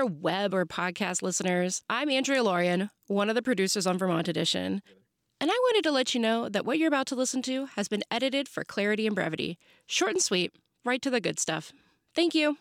there, web or podcast listeners. I'm Andrea Lorian, one of the producers on Vermont Edition. And I wanted to let you know that what you're about to listen to has been edited for clarity and brevity. Short and sweet, right to the good stuff. Thank you.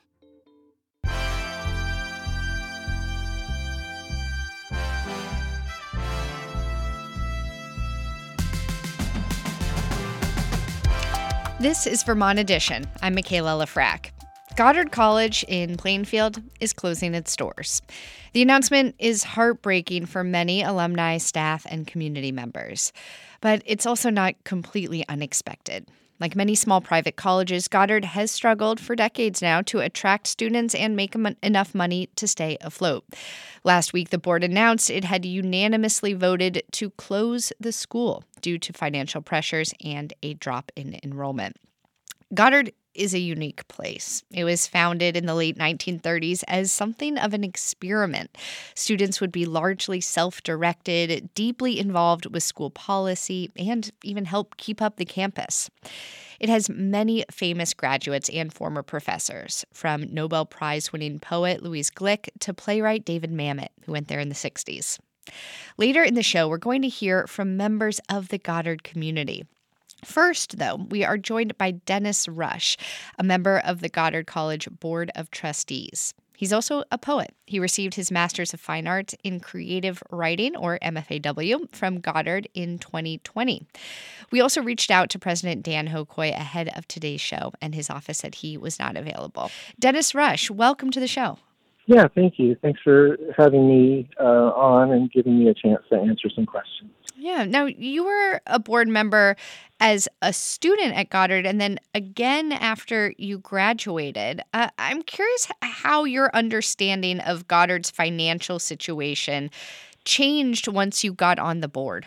This is Vermont Edition. I'm Michaela Lafrac. Goddard College in Plainfield is closing its doors. The announcement is heartbreaking for many alumni, staff, and community members. But it's also not completely unexpected. Like many small private colleges, Goddard has struggled for decades now to attract students and make enough money to stay afloat. Last week, the board announced it had unanimously voted to close the school due to financial pressures and a drop in enrollment. Goddard is a unique place. It was founded in the late 1930s as something of an experiment. Students would be largely self-directed, deeply involved with school policy, and even help keep up the campus. It has many famous graduates and former professors, from Nobel Prize-winning poet Louise Glück to playwright David Mamet, who went there in the 60s. Later in the show, we're going to hear from members of the Goddard community. First, though, we are joined by Dennis Rush, a member of the Goddard College Board of Trustees. He's also a poet. He received his Master's of Fine Arts in Creative Writing, or MFAW, from Goddard in 2020. We also reached out to President Dan Hocoy ahead of today's show, and his office said he was not available. Dennis Rush, welcome to the show. Yeah, thank you. Thanks for having me on and giving me a chance to answer some questions. Yeah. Now, you were a board member as a student at Goddard and then again after you graduated. I'm curious how your understanding of Goddard's financial situation changed once you got on the board.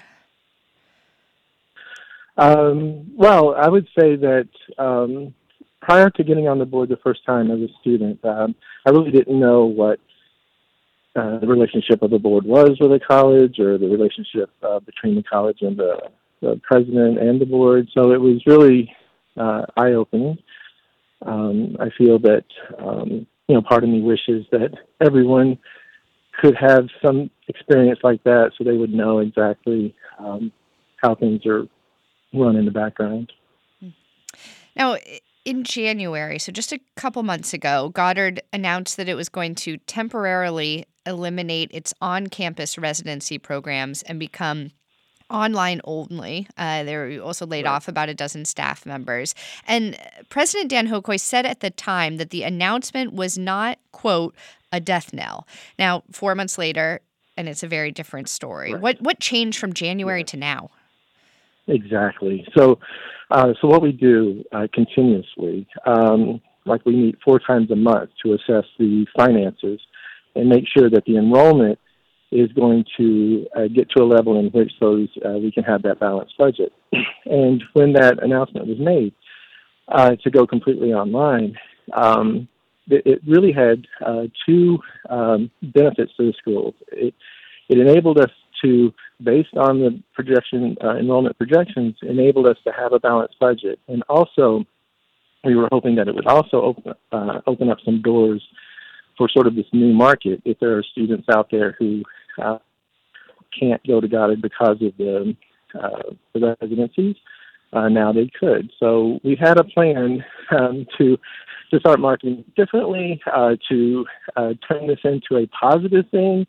Well, I would say that prior to getting on the board the first time as a student, I really didn't know what the relationship of the board was with the college, or the relationship between the college and the president and the board. So it was really eye-opening. I feel that, part of me wishes that everyone could have some experience like that so they would know exactly how things are run in the background. Now, in January, so just a couple months ago, Goddard announced that it was going to temporarily eliminate its on-campus residency programs and become online only. They were also laid off about a dozen staff members. And President Dan Hocoy said at the time that the announcement was not, quote, a death knell. Now, 4 months later, and it's a very different story. Right. What changed from January to now? Exactly. So what we do continuously, like we meet 4 times a month to assess the finances and make sure that the enrollment is going to get to a level in which we can have that balanced budget. And when that announcement was made to go completely online, it really had 2 benefits to the schools. It enabled us to, based on the enrollment projections, enabled us to have a balanced budget. And also, we were hoping that it would also open up some doors for sort of this new market. If there are students out there who can't go to Goddard because of the residencies, now they could. So we had a plan to start marketing differently, to turn this into a positive thing.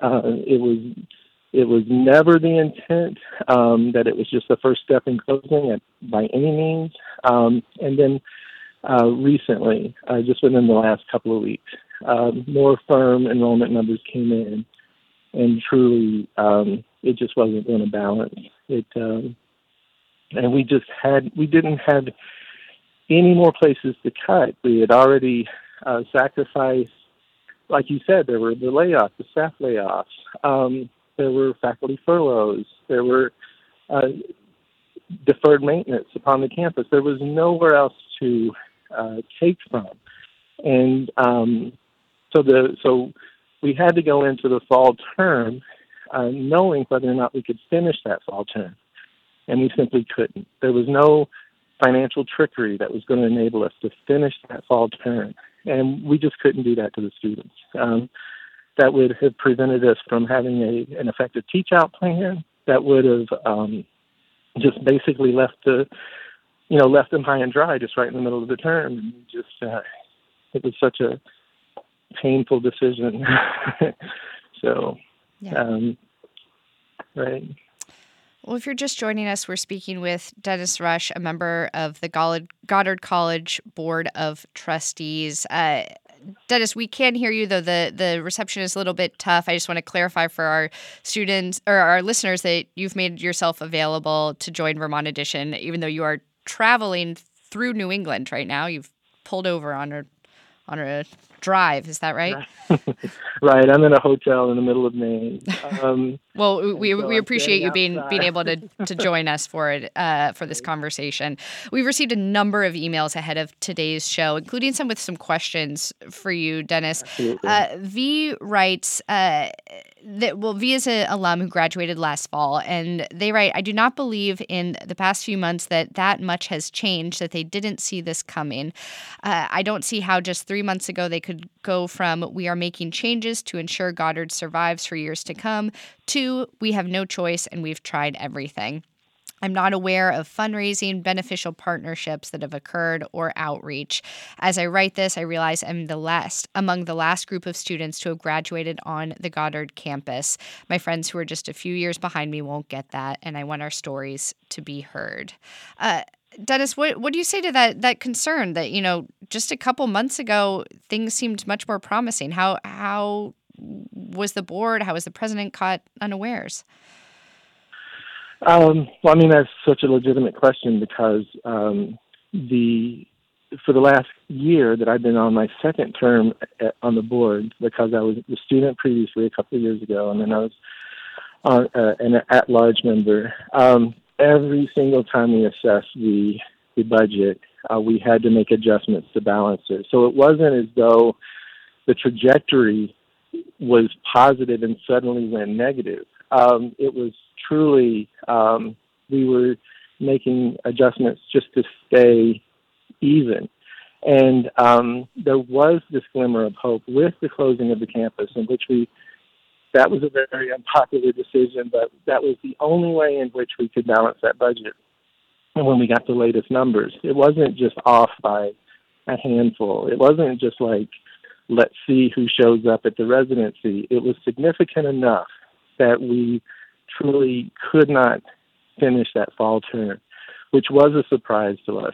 It was never the intent that it was just the first step in closing by any means. And then recently, just within the last couple of weeks, more firm enrollment numbers came in, and truly it just wasn't going to balance. And we didn't have any more places to cut. We had already sacrificed, like you said, there were the layoffs, the staff layoffs. There were faculty furloughs. There were deferred maintenance upon the campus. There was nowhere else to take from. And so we had to go into the fall term knowing whether or not we could finish that fall term. And we simply couldn't. There was no financial trickery that was going to enable us to finish that fall term. And we just couldn't do that to the students. That would have prevented us from having an effective teach-out plan. That would have just basically left them high and dry, just right in the middle of the term. And it was such a painful decision. So, right. Well, if you're just joining us, we're speaking with Dennis Rush, a member of the Goddard College Board of Trustees. Dennis, we can hear you, though the reception is a little bit tough. I just want to clarify for our students or our listeners that you've made yourself available to join Vermont Edition, even though you are traveling through New England right now. You've pulled over on a drive. Is that right? Right. I'm in a hotel in the middle of Maine. Well, we appreciate you being able to join us for it for this conversation. We've received a number of emails ahead of today's show, including some with some questions for you, Dennis. V writes V is an alum who graduated last fall, and they write, I do not believe in the past few months that much has changed, that they didn't see this coming. I don't see how just 3 months ago they could go from we are making changes to ensure Goddard survives for years to come to we have no choice and we've tried everything. I'm not aware of fundraising, beneficial partnerships that have occurred, or outreach. As I write this, I realize I'm among the last group of students to have graduated on the Goddard campus. My friends who are just a few years behind me won't get that, and I want our stories to be heard. Dennis, what do you say to that concern that, just a couple months ago, things seemed much more promising? How was the board, how was the president caught unawares? That's such a legitimate question because for the last year that I've been on my second term on the board, because I was a student previously a couple of years ago, and then I was an at-large member. Every single time we assessed the budget, we had to make adjustments to balance it. So it wasn't as though the trajectory was positive and suddenly went negative. It was truly, we were making adjustments just to stay even. And there was this glimmer of hope with the closing of the campus, in which that was a very unpopular decision, but that was the only way in which we could balance that budget. And when we got the latest numbers, it wasn't just off by a handful. It wasn't just like, let's see who shows up at the residency. It was significant enough that we truly could not finish that fall term, which was a surprise to us.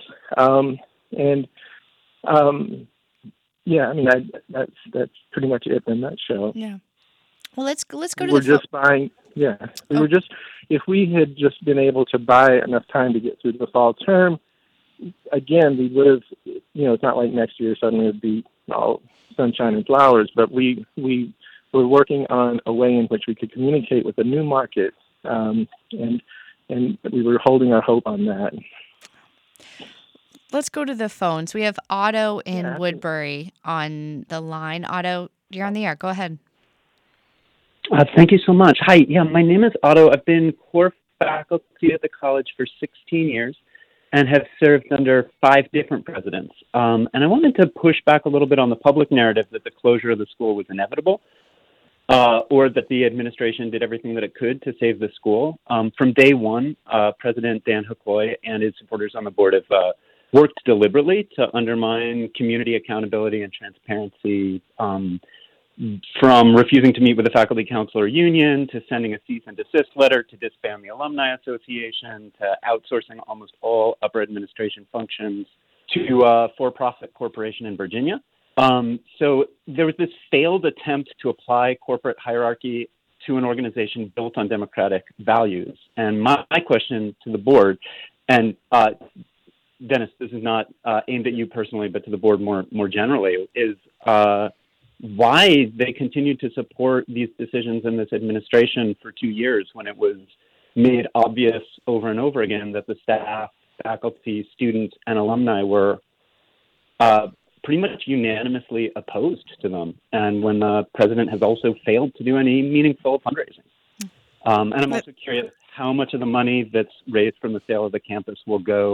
That's pretty much it in a nutshell. Yeah. Well, let's go to we're just buying. Yeah, were just, if we had just been able to buy enough time to get through the fall term, again, we would have. It's not like next year suddenly it'd be all sunshine and flowers, but we were working on a way in which we could communicate with a new market, and we were holding our hope on that. Let's go to the phones. We have Otto in Woodbury on the line. Otto, you're on the air. Go ahead. Thank you so much. Hi, my name is Otto. I've been core faculty at the college for 16 years and have served under 5 different presidents. And I wanted to push back a little bit on the public narrative that the closure of the school was inevitable, or that the administration did everything that it could to save the school. From day one, President Dan Hukloy and his supporters on the board have worked deliberately to undermine community accountability and transparency, from refusing to meet with the faculty council or union, to sending a cease and desist letter, to disband the Alumni Association, to outsourcing almost all upper administration functions to a for-profit corporation in Virginia. So there was this failed attempt to apply corporate hierarchy to an organization built on democratic values. And my question to the board, and Dennis, this is not aimed at you personally, but to the board more generally, is why they continued to support these decisions in this administration for 2 years when it was made obvious over and over again that the staff, faculty, students, and alumni were pretty much unanimously opposed to them, and when the president has also failed to do any meaningful fundraising. And I'm also curious how much of the money that's raised from the sale of the campus will go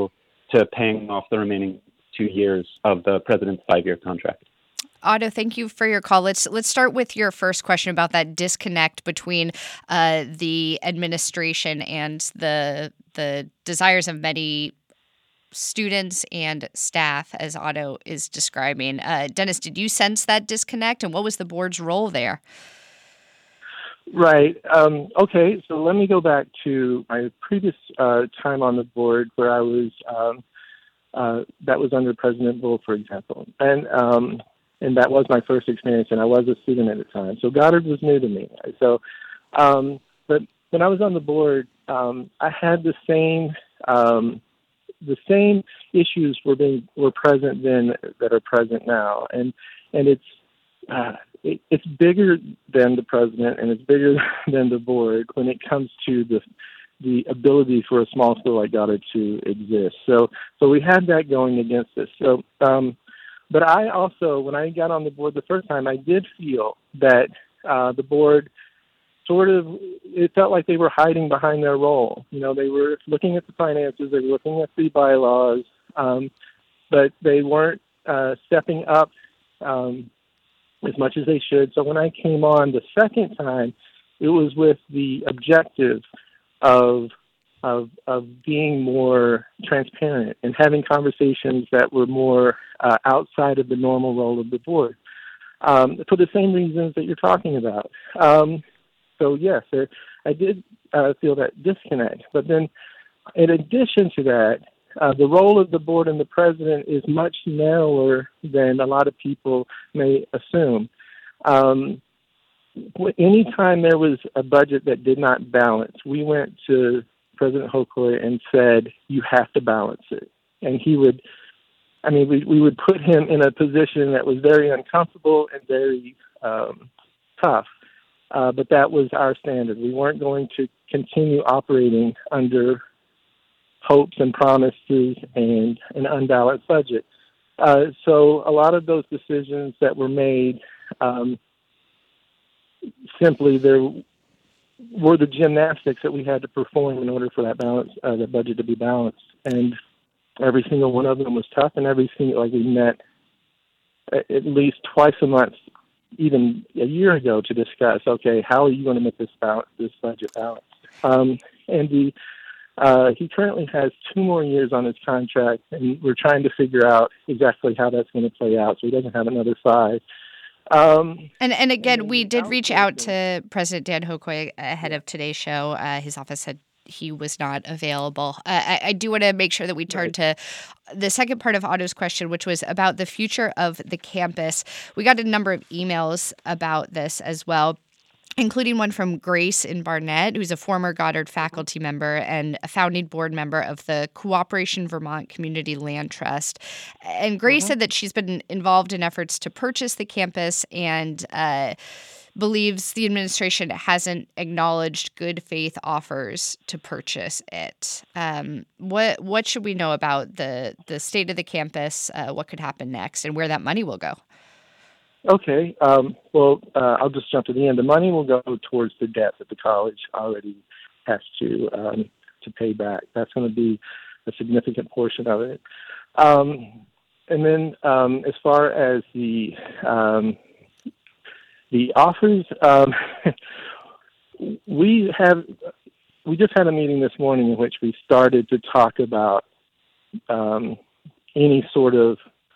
to paying off the remaining 2 years of the president's 5-year contract. Otto, thank you for your call. Let's start with your first question about that disconnect between the administration and the desires of many students and staff, as Otto is describing. Dennis, did you sense that disconnect, and what was the board's role there? Right. Okay, so let me go back to my previous time on the board where I was, that was under President Bull, for example. And that was my first experience, and I was a student at the time. So Goddard was new to me. So, but when I was on the board, I had the same issues were present then that are present now, and it's bigger than the president, and it's bigger than the board when it comes to the ability for a small school like Goddard to exist. So we had that going against us. So, but I also, when I got on the board the first time, I did feel that the board it felt like they were hiding behind their role. You know, they were looking at the finances, they were looking at the bylaws, but they weren't stepping up as much as they should. So when I came on the second time, it was with the objective of being more transparent and having conversations that were more outside of the normal role of the board, for the same reasons that you're talking about. So yes, I did feel that disconnect. But then, in addition to that, the role of the board and the president is much narrower than a lot of people may assume. Anytime there was a budget that did not balance, we went to President Hochul and said, "You have to balance it." And he would, we would put him in a position that was very uncomfortable and very tough. But that was our standard. We weren't going to continue operating under hopes and promises and an unbalanced budget. So a lot of those decisions that were made, simply there were the gymnastics that we had to perform in order for that budget to be balanced. And every single one of them was tough, and we met at least twice a month, even a year ago, to discuss, okay, how are you going to make this budget balanced? And he currently has 2 more years on his contract, and we're trying to figure out exactly how that's going to play out, so he doesn't have another 5. And again, we did reach out to President Dan Hochul ahead of today's show. His office said he was not available. I do want to make sure that we turn to the second part of Otto's question, which was about the future of the campus. We got a number of emails about this as well, including one from Grace in Barnett, who's a former Goddard faculty member and a founding board member of the Cooperation Vermont Community Land Trust. And Grace said that she's been involved in efforts to purchase the campus and believes the administration hasn't acknowledged good faith offers to purchase it. What should we know about the state of the campus, what could happen next, and where that money will go? Okay. I'll just jump to the end. The money will go towards the debt that the college already has to pay back. That's going to be a significant portion of it. And then as far as the offers, we just had a meeting this morning in which we started to talk about any sort of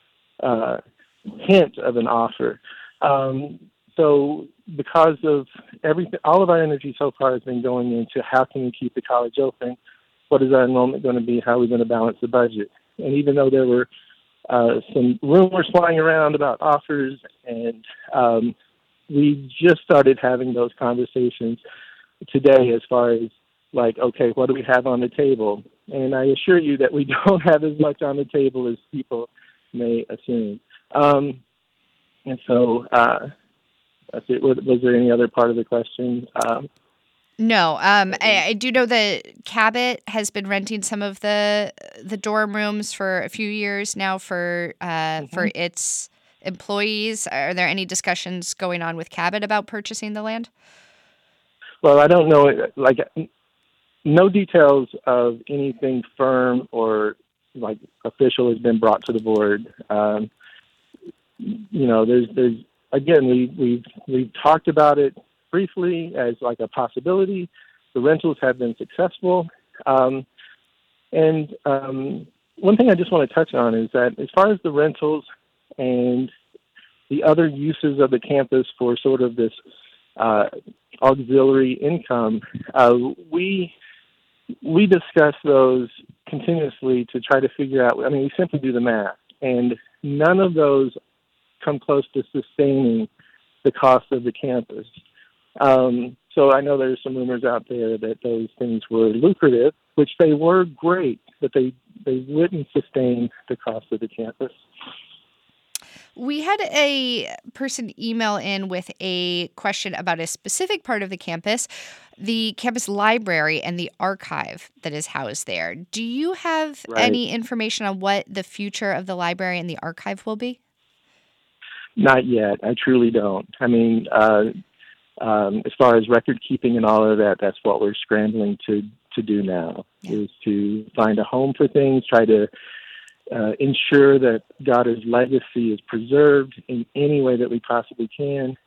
hint of an offer. So because of everything, all of our energy so far has been going into how can we keep the college open, what is our enrollment going to be, how are we going to balance the budget. And even though there were some rumors flying around about offers, and we just started having those conversations today as far as like, okay, what do we have on the table? And I assure you that we don't have as much on the table as people may assume. And so that's it. Was there any other part of the question? No. I do know that Cabot has been renting some of the dorm rooms for a few years now for its employees. Are there any discussions going on with Cabot about purchasing the land? Well, I don't know. No details of anything firm or official has been brought to the board. There's again, we've talked about it briefly as like a possibility. The rentals have been successful. One thing I just want to touch on is that as far as the rentals and the other uses of the campus for sort of this auxiliary income, we discuss those continuously to try to figure out. I mean, we simply do the math, and none of those come close to sustaining the cost of the campus. So I know there's some rumors out there that those things were lucrative, which they were great, but they wouldn't sustain the cost of the campus. We had a person email in with a question about a specific part of the campus, the campus library and the archive that is housed there. Do you have any information on what the future of the library and the archive will be? Not yet. I truly don't. I mean, as far as record keeping and all of that, that's what we're scrambling to do now, is to find a home for things, try to ensure that Goddard's legacy is preserved in any way that we possibly can.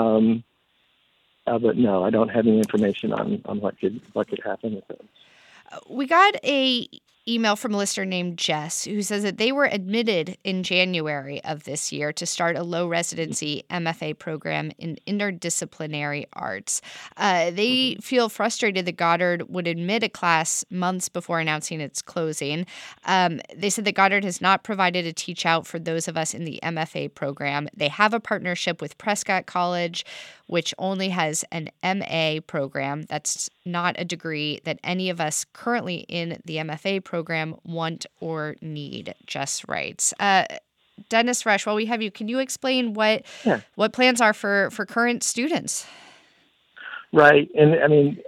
But no, I don't have any information on what could happen with it. We got a email from a listener named Jess who says that they were admitted in January of this year to start a low residency MFA program in interdisciplinary arts. They feel frustrated that Goddard would admit a class months before announcing its closing. They said that Goddard has not provided a teach out for those of us in the MFA program. They have a partnership with Prescott College, which only has an MA program. That's not a degree that any of us currently in the MFA program want or need, Jess writes. Dennis Rush, while we have you, can you explain what plans are for current students? Right. And I mean,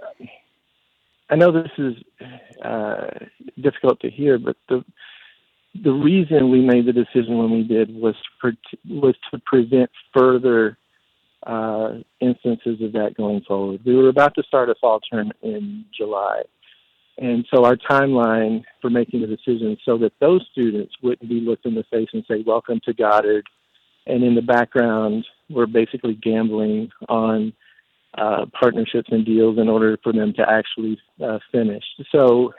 I know this is difficult to hear, but the reason we made the decision when we did was to prevent further instances of that going forward. We were about to start a fall term in July. And so our timeline for making the decision so that those students wouldn't be looked in the face and say, welcome to Goddard. And in the background, we're basically gambling on partnerships and deals in order for them to actually finish. So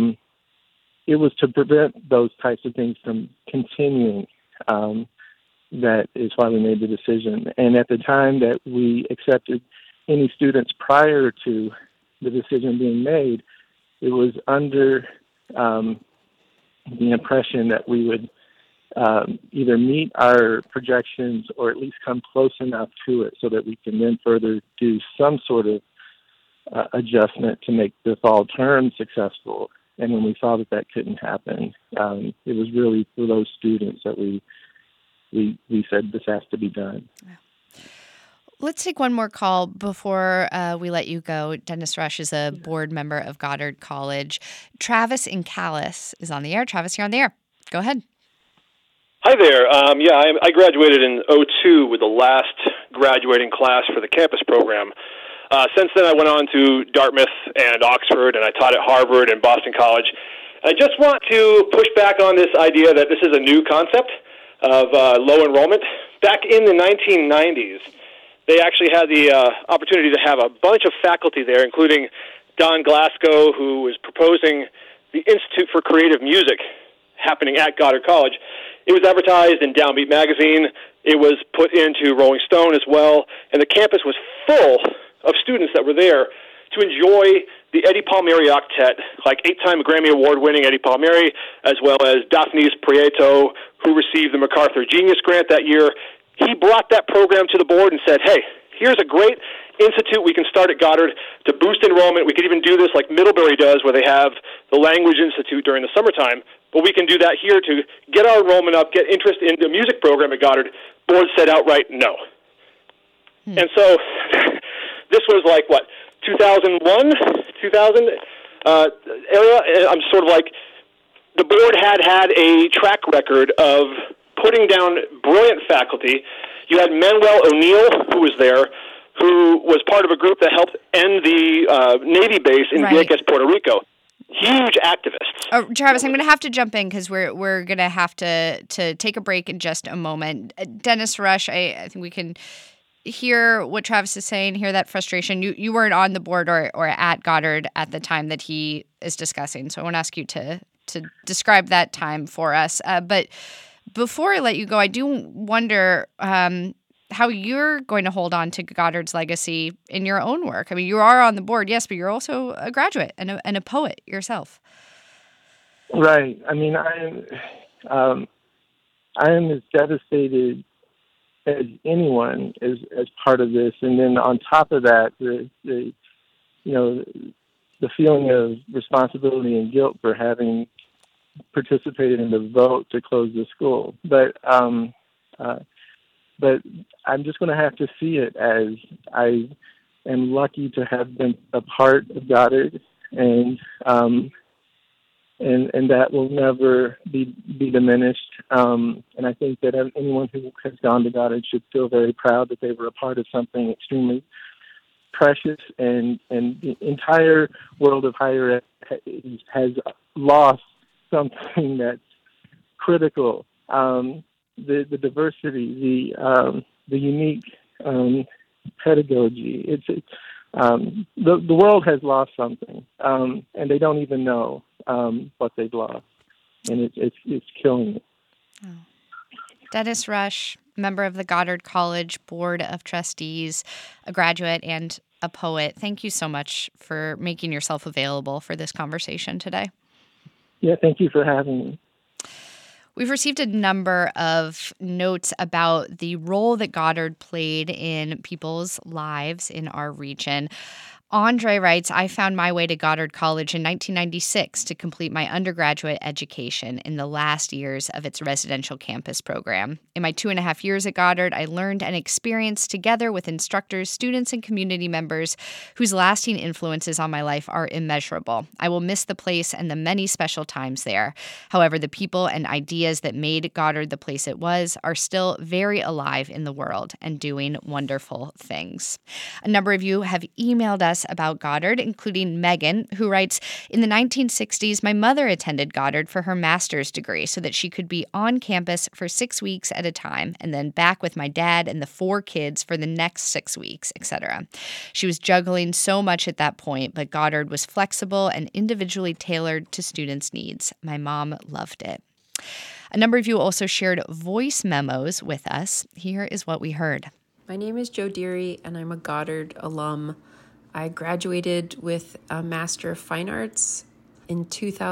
it was to prevent those types of things from continuing. That is why we made the decision. And at the time that we accepted any students prior to the decision being made, it was under the impression that we would either meet our projections or at least come close enough to it so that we can then further do some sort of adjustment to make the fall term successful. And when we saw that couldn't happen, it was really for those students that we said this has to be done. Let's take one more call before we let you go. Dennis Rush is a board member of Goddard College. Travis in Calais is on the air. Travis, you're on the air. Go ahead. Hi there. I graduated in 2002 with the last graduating class for the campus program. Since then, I went on to Dartmouth and Oxford, and I taught at Harvard and Boston College. I just want to push back on this idea that this is a new concept of low enrollment. Back in the 1990s, they actually had the opportunity to have a bunch of faculty there, including Don Glasgow, who was proposing the Institute for Creative Music happening at Goddard College. It was advertised in Downbeat magazine. It was put into Rolling Stone as well, and the campus was full of students that were there to enjoy the Eddie Palmieri Octet, like 8-time Grammy Award-winning Eddie Palmieri, as well as Daphnis Prieto, who received the MacArthur Genius Grant that year. He brought that program to the board and said, hey, here's a great institute we can start at Goddard to boost enrollment. We could even do this like Middlebury does, where they have the Language Institute during the summertime. But we can do that here to get our enrollment up, get interest in the music program at Goddard. Board said outright no. And so this was like, 2001, 2000 area? I'm sort of like, the board had a track record of putting down brilliant faculty. You had Manuel O'Neill, who was there, who was part of a group that helped end the Navy base in Vieques, Puerto Rico. huge activists. Oh, Travis, I'm going to have to jump in because we're going to have to take a break in just a moment. Dennis Rush, I think we can hear what Travis is saying, hear that frustration. You weren't on the board or at Goddard at the time that he is discussing, so I want to ask you to describe that time for us. But before I let you go, I do wonder how you're going to hold on to Goddard's legacy in your own work. I mean, you are on the board, yes, but you're also a graduate and a poet yourself. Right. I mean, I am as devastated as anyone as part of this, and then on top of that, the feeling of responsibility and guilt for having participated in the vote to close the school. But I'm just going to have to see it as I am lucky to have been a part of Goddard, and that will never be diminished. And I think that anyone who has gone to Goddard should feel very proud that they were a part of something extremely precious, and the entire world of higher ed has lost something that's critical. The diversity, the unique pedagogy. The world has lost something, and they don't even know what they've lost, and it's killing it. Oh. Dennis Rush, member of the Goddard College Board of Trustees, a graduate and a poet. Thank you so much for making yourself available for this conversation today. Yeah, thank you for having me. We've received a number of notes about the role that Goddard played in people's lives in our region. Andre writes, I found my way to Goddard College in 1996 to complete my undergraduate education in the last years of its residential campus program. In my 2.5 years at Goddard, I learned and experienced together with instructors, students, and community members whose lasting influences on my life are immeasurable. I will miss the place and the many special times there. However, the people and ideas that made Goddard the place it was are still very alive in the world and doing wonderful things. A number of you have emailed us about Goddard, including Megan, who writes, in the 1960s, my mother attended Goddard for her master's degree so that she could be on campus for 6 weeks at a time and then back with my dad and the 4 kids for the next 6 weeks, etc. She was juggling so much at that point, but Goddard was flexible and individually tailored to students' needs. My mom loved it. A number of you also shared voice memos with us. Here is what we heard. My name is Jo Deary, and I'm a Goddard alum. I graduated with a Master of Fine Arts in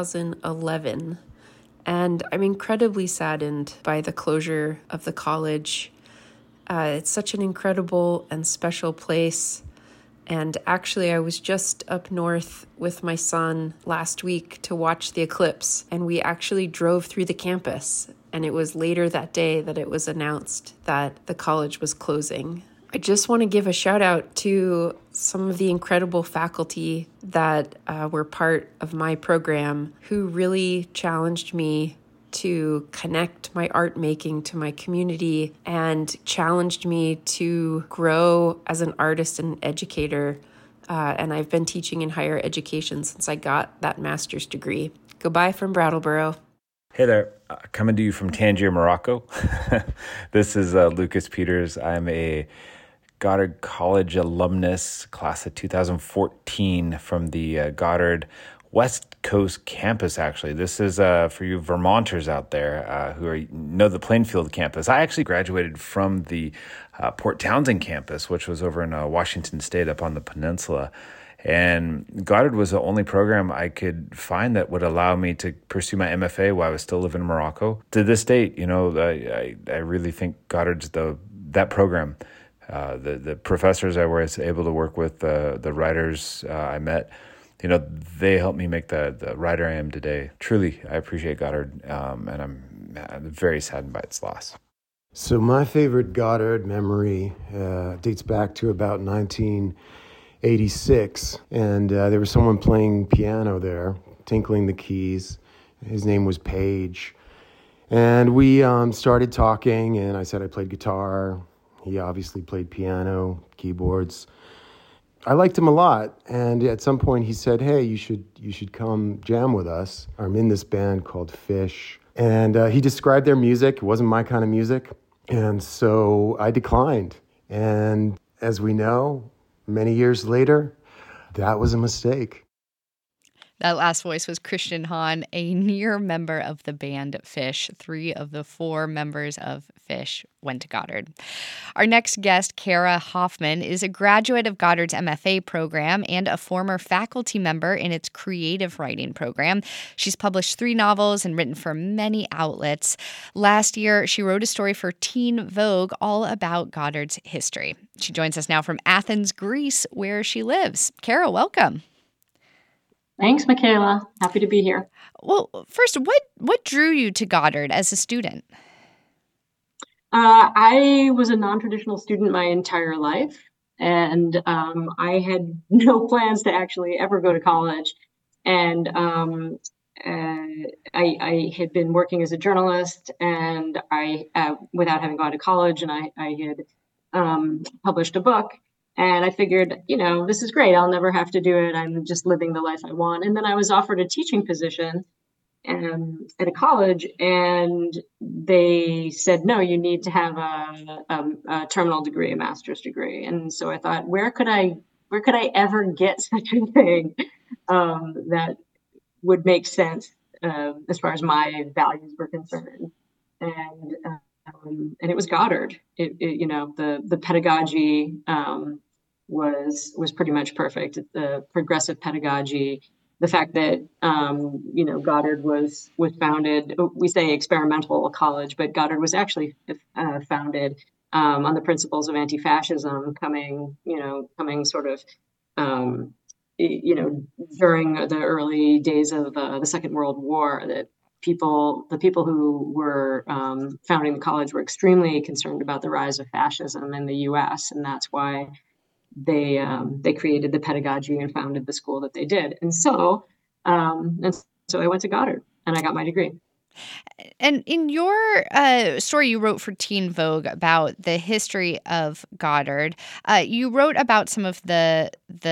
2011, and I'm incredibly saddened by the closure of the college. It's such an incredible and special place, and actually I was just up north with my son last week to watch the eclipse, and we actually drove through the campus, and it was later that day that it was announced that the college was closing. I just want to give a shout out to some of the incredible faculty that were part of my program who really challenged me to connect my art making to my community and challenged me to grow as an artist and educator. And I've been teaching in higher education since I got that master's degree. Goodbye from Brattleboro. Hey there, coming to you from Tangier, Morocco. This is Lucas Peters. I'm a Goddard College alumnus, class of 2014 from the Goddard West Coast campus, actually. This is for you Vermonters out there who know the Plainfield campus. I actually graduated from the Port Townsend campus, which was over in Washington State up on the peninsula. And Goddard was the only program I could find that would allow me to pursue my MFA while I was still living in Morocco. To this date, I really think Goddard's that program. The professors I was able to work with, the writers I met, they helped me make the writer I am today. Truly, I appreciate Goddard, and I'm very saddened by its loss. So my favorite Goddard memory dates back to about 1986, and there was someone playing piano there, tinkling the keys. His name was Paige, and we started talking, and I said I played guitar. He obviously played piano, keyboards. I liked him a lot, and at some point he said, "Hey, you should come jam with us. I'm in this band called Fish." And he described their music. It wasn't my kind of music, and so I declined. And as we know, many years later, that was a mistake. That last voice was Christian Hahn, a near member of the band Fish. 3 of the 4 members of Fish went to Goddard. Our next guest, Kara Hoffman, is a graduate of Goddard's MFA program and a former faculty member in its creative writing program. She's published 3 novels and written for many outlets. Last year, she wrote a story for Teen Vogue all about Goddard's history. She joins us now from Athens, Greece, where she lives. Kara, welcome. Thanks, Michaela. Happy to be here. Well, first, what drew you to Goddard as a student? I was a non-traditional student my entire life, and I had no plans to actually ever go to college. And I had been working as a journalist, and without having gone to college, and I had published a book. And I figured, this is great. I'll never have to do it. I'm just living the life I want. And then I was offered a teaching position at a college, and they said, no, you need to have a terminal degree, a master's degree. And so I thought, where could I ever get such a thing that would make sense as far as my values were concerned? And it was Goddard. The pedagogy was pretty much perfect. The progressive pedagogy, the fact that Goddard was founded. We say experimental college, but Goddard was actually founded on the principles of anti-fascism, coming sort of during the early days of the Second World War. That the people who were founding the college were extremely concerned about the rise of fascism in the U.S., and that's why they created the pedagogy and founded the school that they did. And so I went to Goddard and I got my degree. And in your story you wrote for Teen Vogue about the history of Goddard, you wrote about some of the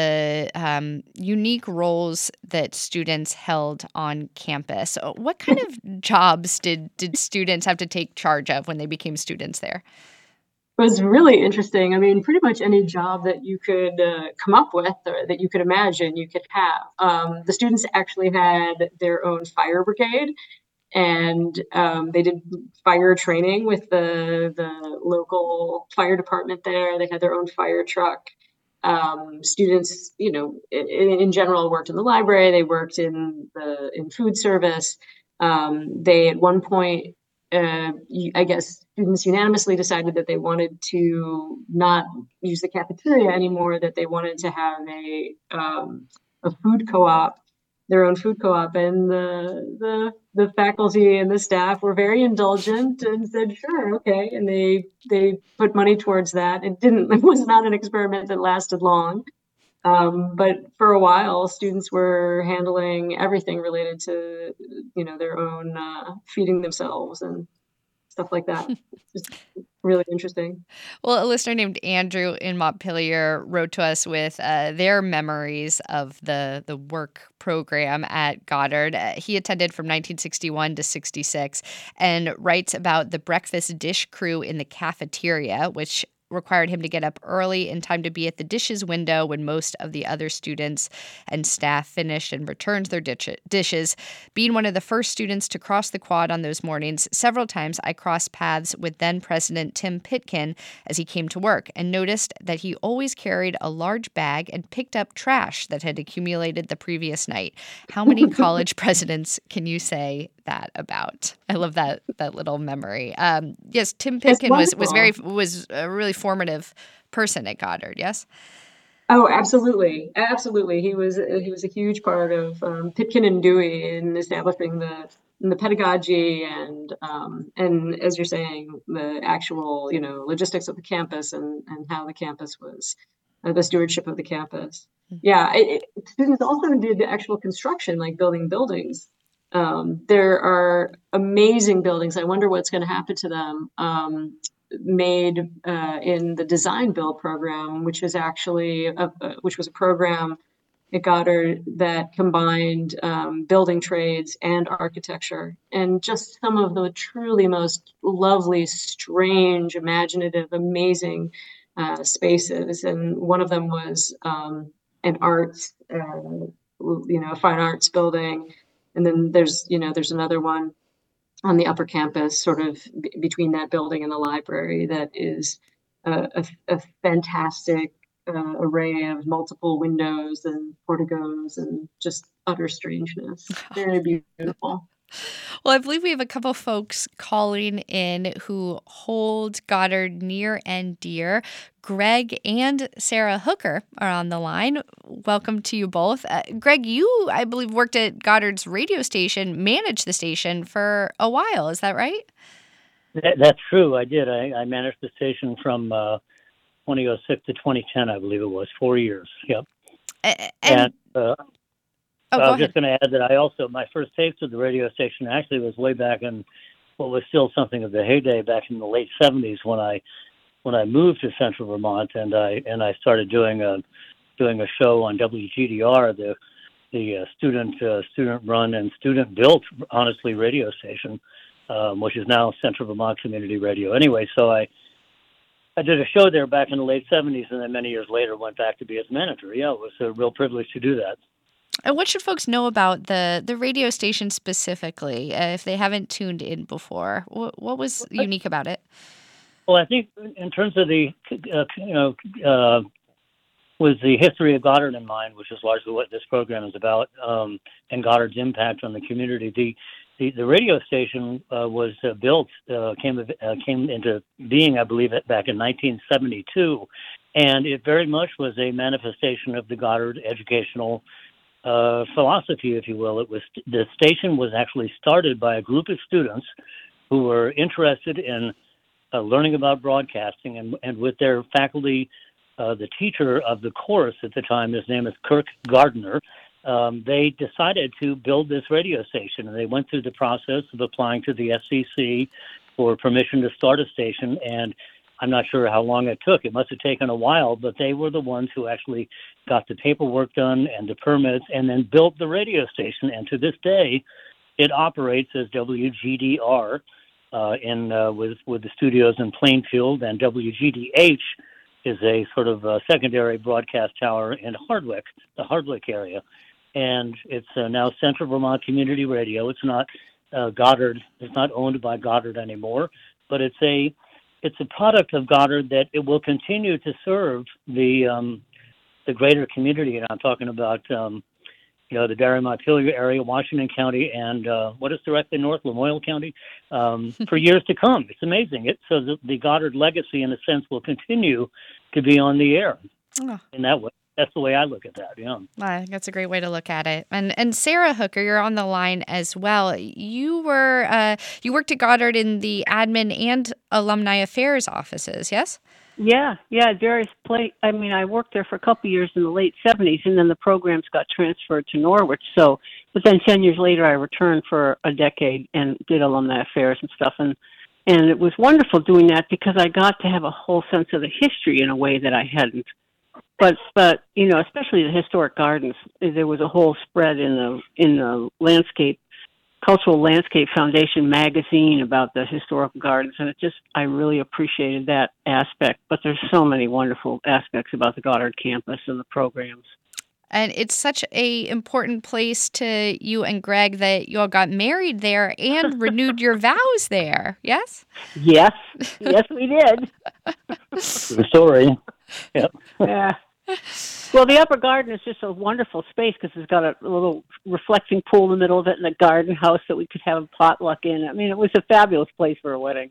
unique roles that students held on campus. What kind of jobs did students have to take charge of when they became students there? It was really interesting. I mean, pretty much any job that you could come up with or that you could imagine, you could have. The students actually had their own fire brigade, and they did fire training with the local fire department there. They had their own fire truck. Students, in general, worked in the library. They worked in food service. They at one point, I guess students unanimously decided that they wanted to not use the cafeteria anymore, that they wanted to have a food co-op, their own food co-op. And the faculty and the staff were very indulgent and said, sure, okay. And they put money towards that. It was not an experiment that lasted long. But for a while, students were handling everything related to, their own feeding themselves and stuff like that. Just really interesting. Well, a listener named Andrew in Montpelier wrote to us with their memories of the work program at Goddard. He attended from 1961 to 66 and writes about the breakfast dish crew in the cafeteria, which required him to get up early in time to be at the dishes window when most of the other students and staff finished and returned their dishes. Being one of the first students to cross the quad on those mornings, several times I crossed paths with then President Tim Pitkin as he came to work and noticed that he always carried a large bag and picked up trash that had accumulated the previous night. How many college presidents can you say that about? I love that little memory. Yes, Tim Pitkin was a really formative person at Goddard. Yes. Oh, absolutely, absolutely. He was a huge part of Pitkin and Dewey in establishing the pedagogy and as you're saying, the actual logistics of the campus and how the campus was, the stewardship of the campus. Yeah, students also did the actual construction, like building buildings. There are amazing buildings. I wonder what's going to happen to them. made in the design build program, which is actually which was a program at Goddard that combined building trades and architecture, and just some of the truly most lovely, strange, imaginative, amazing spaces. And one of them was an arts, fine arts building. And then there's another one on the upper campus, sort of between that building and the library, that is a fantastic array of multiple windows and porticos and just utter strangeness. Very beautiful. Well, I believe we have a couple folks calling in who hold Goddard near and dear. Greg and Sarah Hooker are on the line. Welcome to you both. Greg, you, I believe, worked at Goddard's radio station, managed the station for a while. Is that right? That's true. I did. I managed the station from 2006 to 2010, I believe it was, 4 years. Yep. I was just going to add that my first taste of the radio station actually was way back in what was still something of the heyday back in the late 70s when I moved to Central Vermont, and I started doing a show on WGDR, the student run and student built, honestly, radio station, which is now Central Vermont Community Radio. Anyway, so I did a show there back in the late 70s, and then many years later went back to be its manager. Yeah, it was a real privilege to do that. And what should folks know about the radio station specifically, if they haven't tuned in before? What was unique about it? Well, I think in terms of with the history of Goddard in mind, which is largely what this program is about, and Goddard's impact on the community, the radio station was built, came into being, I believe, back in 1972, and it very much was a manifestation of the Goddard educational philosophy, if you will. The station was actually started by a group of students who were interested in learning about broadcasting, and with their faculty, the teacher of the course at the time, his name is Kirk Gardner, they decided to build this radio station, and they went through the process of applying to the FCC for permission to start a station, and I'm not sure how long it took. It must have taken a while, but they were the ones who actually got the paperwork done and the permits and then built the radio station. And to this day, it operates as WGDR with the studios in Plainfield, and WGDH is a sort of secondary broadcast tower in Hardwick, the Hardwick area. And it's now Central Vermont Community Radio. It's not Goddard. It's not owned by Goddard anymore, but it's a product of Goddard that it will continue to serve the greater community, and I'm talking about the Barre Montpelier area, Washington County, and what is directly north, Lamoille County, for years to come. It's amazing. So the Goddard legacy, in a sense, will continue to be on the air in that way. That's the way I look at that, yeah. I think that's a great way to look at it. And Sarah Hooker, you're on the line as well. You worked at Goddard in the admin and alumni affairs offices, yes? Yeah, various I worked there for a couple of years in the late 70s, and then the programs got transferred to Norwich. But then 10 years later, I returned for a decade and did alumni affairs and stuff. And it was wonderful doing that because I got to have a whole sense of the history in a way that I hadn't. But especially the historic gardens, there was a whole spread in the Cultural Landscape Foundation magazine about the historical gardens, and I really appreciated that aspect. But there's so many wonderful aspects about the Goddard campus and the programs. And it's such a important place to you and Greg that you all got married there and renewed your vows there, yes? Yes, we did. True story. Yep. Yeah. Well, the upper garden is just a wonderful space because it's got a little reflecting pool in the middle of it and a garden house that we could have a potluck in. I mean, it was a fabulous place for a wedding.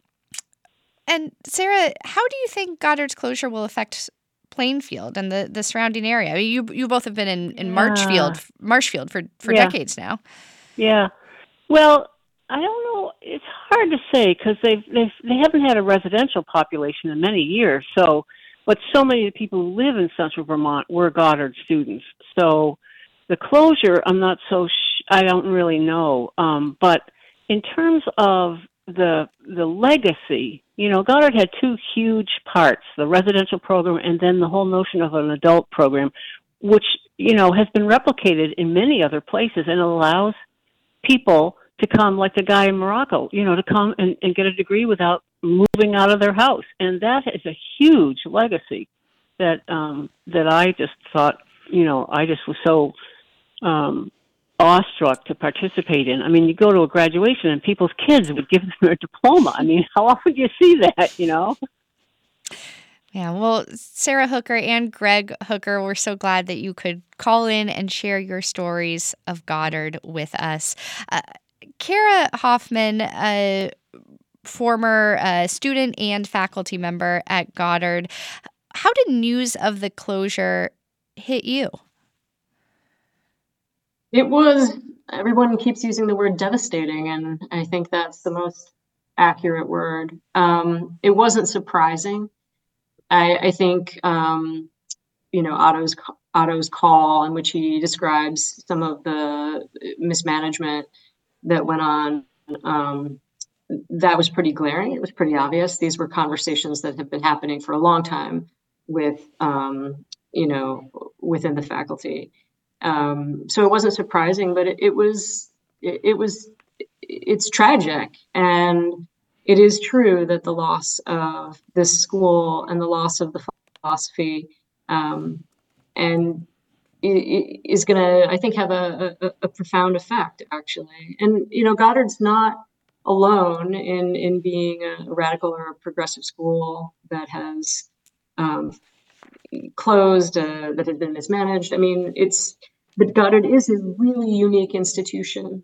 And Sarah, how do you think Goddard's closure will affect Plainfield and the surrounding area? I mean, you both have been in Marshfield for decades now. Yeah. Well, I don't know. It's hard to say because they haven't had a residential population in many years. But so many of the people who live in Central Vermont were Goddard students. So the closure, I'm not I don't really know. But in terms of the legacy. You know, Goddard had two huge parts: the residential program and then the whole notion of an adult program, which, you know, has been replicated in many other places and allows people to come, like the guy in Morocco, you know, to come and get a degree without moving out of their house. And that is a huge legacy that that I just thought, you know, I just was so awestruck to participate in. I mean, you go to a graduation and people's kids would give them their diploma. I mean, how often do you see that, you know? Yeah, well, Sarah Hooker and Greg Hooker, we're so glad that you could call in and share your stories of Goddard with us. Kara Hoffman, a former student and faculty member at Goddard, how did news of the closure hit you? It was, everyone keeps using the word devastating, and I think that's the most accurate word. It wasn't surprising. I think, you know, Otto's call, in which he describes some of the mismanagement that went on, that was pretty glaring. It was pretty obvious. These were conversations that have been happening for a long time with, you know, within the faculty. So it wasn't surprising, but it's tragic. And it is true that the loss of this school and the loss of the philosophy and is going to, I think, have a profound effect, actually. And, you know, Goddard's not alone in being a radical or a progressive school that has closed, that has been mismanaged. I mean, but Goddard is a really unique institution.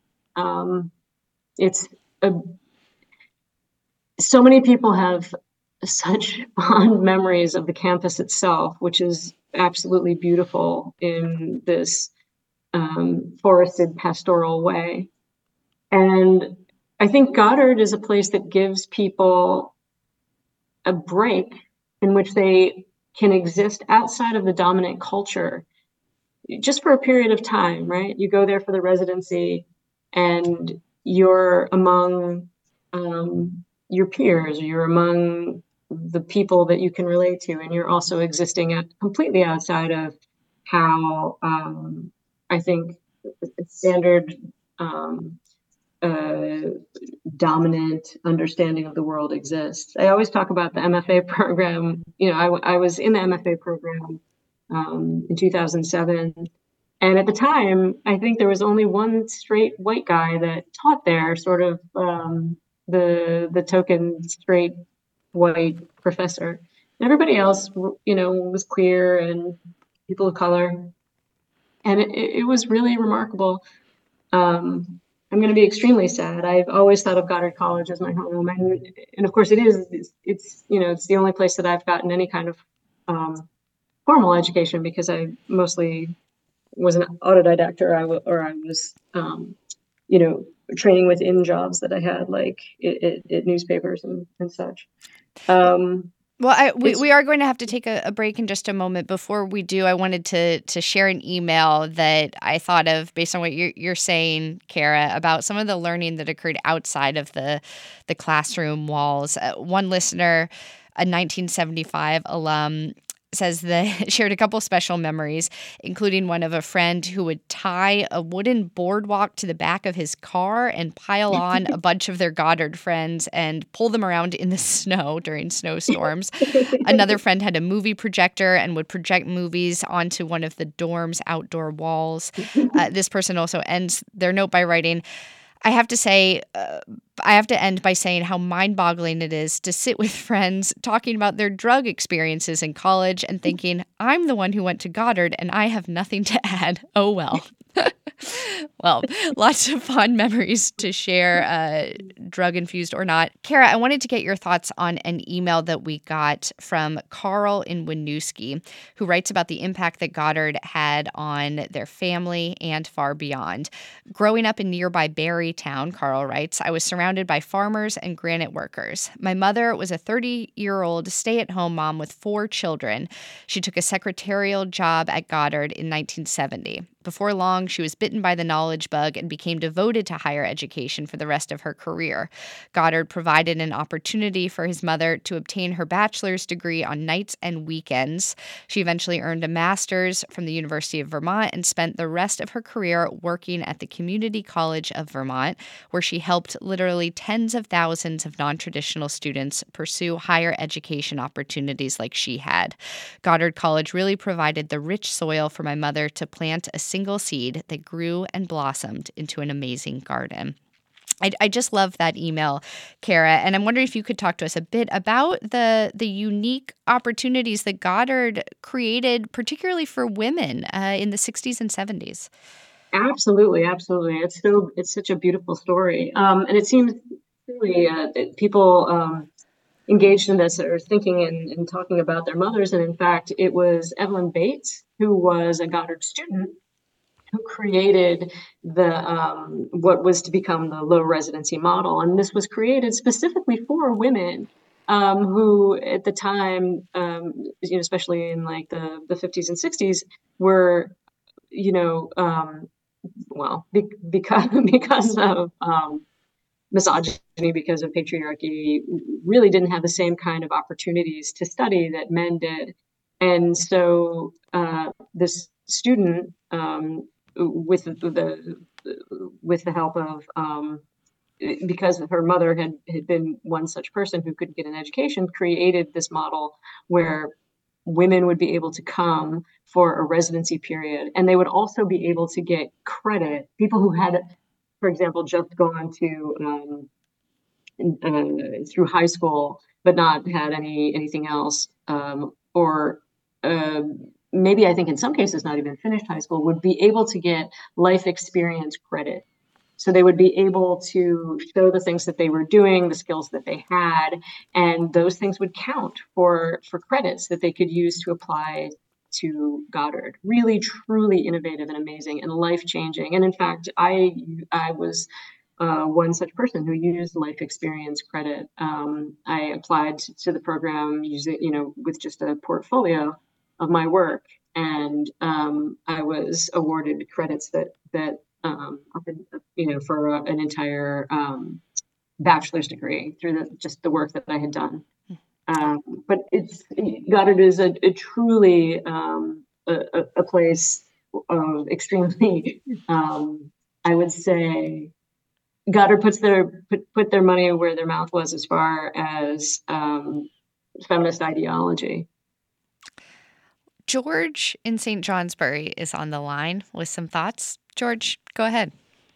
So many people have such fond memories of the campus itself, which is absolutely beautiful in this forested pastoral way. And I think Goddard is a place that gives people a break in which they can exist outside of the dominant culture just for a period of time, right? You go there for the residency and you're among your peers, or you're among the people that you can relate to, and you're also existing completely outside of how I think standard dominant understanding of the world exists. I always talk about the MFA program. You know, I was in the MFA program in 2007. And at the time, I think there was only one straight white guy that taught there, sort of the token straight white professor. And everybody else, you know, was queer and people of color. And it was really remarkable. I'm going to be extremely sad. I've always thought of Goddard College as my home. And of course it is. It's, you know, it's the only place that I've gotten any kind of formal education, because I mostly was an autodidact, or I was, you know, training within jobs that I had, like at newspapers and such. Well, we are going to have to take a break in just a moment. Before we do, I wanted to share an email that I thought of based on what you're saying, Kara, about some of the learning that occurred outside of the classroom walls. One listener, a 1975 alum, says that shared a couple special memories, including one of a friend who would tie a wooden boardwalk to the back of his car and pile on a bunch of their Goddard friends and pull them around in the snow during snowstorms. Another friend had a movie projector and would project movies onto one of the dorm's outdoor walls. This person also ends their note by writing, I have to say, I have to end by saying how mind-boggling it is to sit with friends talking about their drug experiences in college and thinking, I'm the one who went to Goddard and I have nothing to add. Oh, well. Well, lots of fond memories to share, drug-infused or not. Kara, I wanted to get your thoughts on an email that we got from Carl in Winooski, who writes about the impact that Goddard had on their family and far beyond. Growing up in nearby Barrytown, Carl writes, I was surrounded by farmers and granite workers. My mother was a 30-year-old stay-at-home mom with 4 children. She took a secretarial job at Goddard in 1970. Before long, she was bitten by the knowledge bug and became devoted to higher education for the rest of her career. Goddard provided an opportunity for his mother to obtain her bachelor's degree on nights and weekends. She eventually earned a master's from the University of Vermont and spent the rest of her career working at the Community College of Vermont, where she helped literally tens of thousands of non-traditional students pursue higher education opportunities like she had. Goddard College really provided the rich soil for my mother to plant a single seed that grew and blossomed into an amazing garden. I just love that email, Kara, and I'm wondering if you could talk to us a bit about the unique opportunities that Goddard created, particularly for women in the 60s and 70s. Absolutely. It's such a beautiful story, and it seems really that people engaged in this are thinking and talking about their mothers, and in fact, it was Evelyn Bates, who was a Goddard student, who created the what was to become the low residency model. And this was created specifically for women who at the time, especially in like the 50s and 60s, were, because of misogyny, because of patriarchy, really didn't have the same kind of opportunities to study that men did. And so this student, with the help of because her mother had been one such person who couldn't get an education, created this model where women would be able to come for a residency period, and they would also be able to get credit. People who had, for example, just gone to through high school but not had anything else, or maybe I think in some cases not even finished high school, would be able to get life experience credit. So they would be able to show the things that they were doing, the skills that they had, and those things would count for credits that they could use to apply to Goddard. Really, truly innovative and amazing and life-changing. And in fact, I was one such person who used life experience credit. I applied to the program using, with just a portfolio of my work, and I was awarded credits that for an entire bachelor's degree through just the work that I had done. But Goddard is a truly a place of extremely, I would say, Goddard put their money where their mouth was as far as feminist ideology. George in St. Johnsbury is on the line with some thoughts. George, go ahead.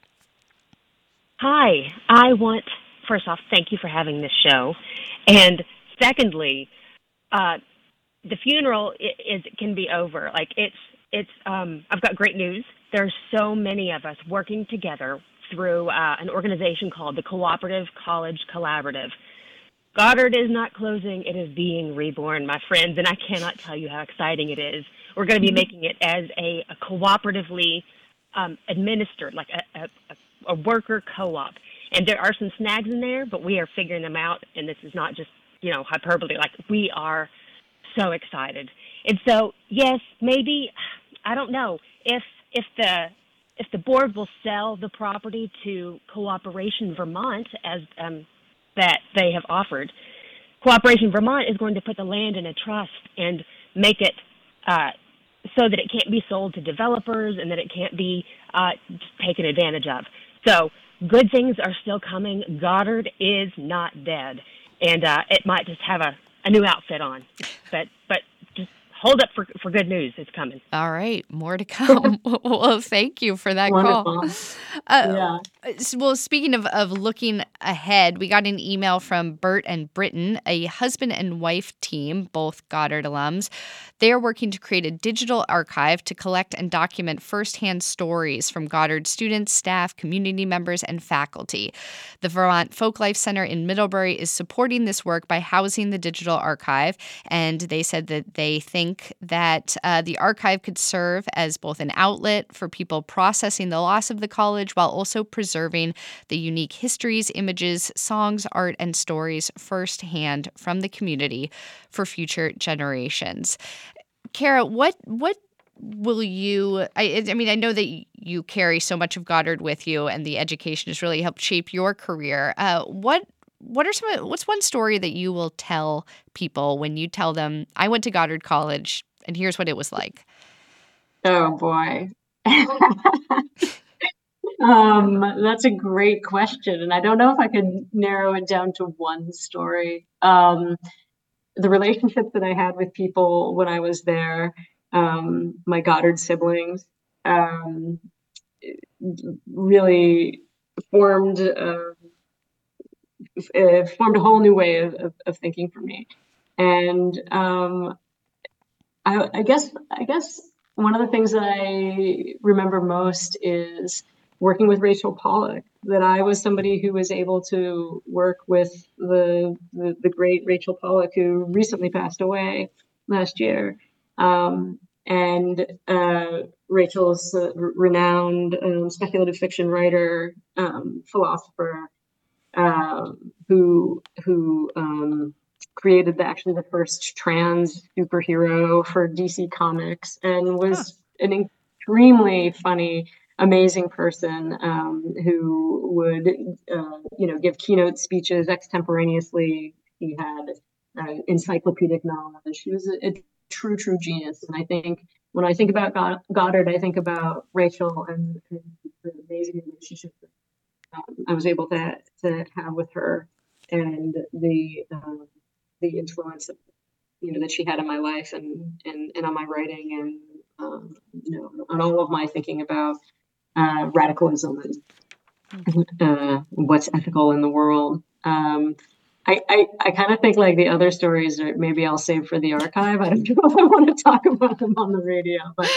Hi. First off, thank you for having this show. And secondly, the funeral can be over. Like I've got great news. There's so many of us working together through an organization called the Cooperative College Collaborative. Goddard is not closing, it is being reborn, my friends, and I cannot tell you how exciting it is. We're going to be making it as a cooperatively administered, like a worker co-op. And there are some snags in there, but we are figuring them out, and this is not just, hyperbole. Like, we are so excited. And so, yes, maybe, I don't know, if the board will sell the property to Cooperation Vermont as that they have offered, Cooperation Vermont is going to put the land in a trust and make it so that it can't be sold to developers and that it can't be taken advantage of. So good things are still coming. Goddard is not dead, and it might just have a new outfit on, but just hold up for good news. It's coming. All right. More to come. Well, thank you for that call. Yeah. Well, speaking of looking ahead, we got an email from Bert and Britton, a husband and wife team, both Goddard alums. They're working to create a digital archive to collect and document firsthand stories from Goddard students, staff, community members, and faculty. The Vermont Folklife Center in Middlebury is supporting this work by housing the digital archive, and they said that they think that the archive could serve as both an outlet for people processing the loss of the college while also preserving the unique histories, images, songs, art, and stories firsthand from the community for future generations. Kara, what will you, I mean, I know that you carry so much of Goddard with you, and the education has really helped shape your career. What's one story that you will tell people when you tell them, I went to Goddard College and here's what it was like? Oh boy. That's a great question. And I don't know if I could narrow it down to one story. The relationships that I had with people when I was there, my Goddard siblings, really formed a whole new way of thinking for me. And I guess one of the things that I remember most is working with Rachel Pollack, that I was somebody who was able to work with the great Rachel Pollack, who recently passed away last year. And Rachel's a renowned speculative fiction writer, philosopher, who created actually the first trans superhero for DC Comics, and was an extremely funny, amazing person who would, give keynote speeches extemporaneously. He had encyclopedic knowledge. He was a true genius. And I think when I think about Goddard, I think about Rachel and the amazing relationship that I was able to have with her, and the influence that she had in my life and on my writing, and on all of my thinking about radicalism and what's ethical in the world. I kind of think like the other stories are maybe I'll save for the archive. I don't know if I want to talk about them on the radio, but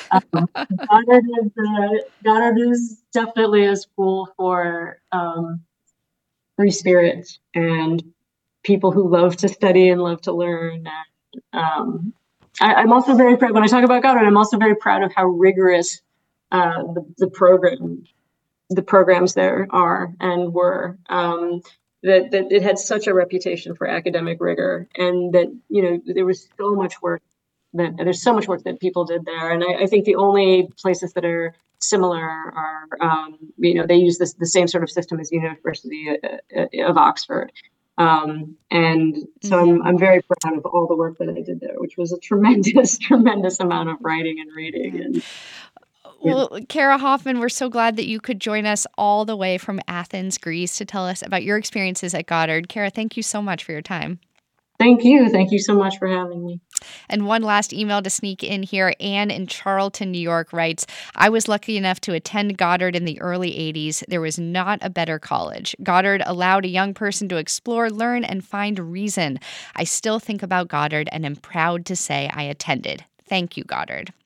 Goddard is definitely a school for free spirit and people who love to study and love to learn. And I'm also very proud, when I talk about Goddard, I'm also very proud of how rigorous the programs there are and were. That it had such a reputation for academic rigor, and that there was so much work that people did there. And I think the only places that are similar are they use the same sort of system as the University of Oxford. And so I'm very proud of all the work that I did there, which was a tremendous amount of writing and reading. And well, Kara Hoffman, we're so glad that you could join us all the way from Athens, Greece, to tell us about your experiences at Goddard. Kara, thank you so much for your time. Thank you. Thank you so much for having me. And one last email to sneak in here. Anne in Charlton, New York writes, I was lucky enough to attend Goddard in the early 80s. There was not a better college. Goddard allowed a young person to explore, learn, and find reason. I still think about Goddard and am proud to say I attended. Thank you, Goddard.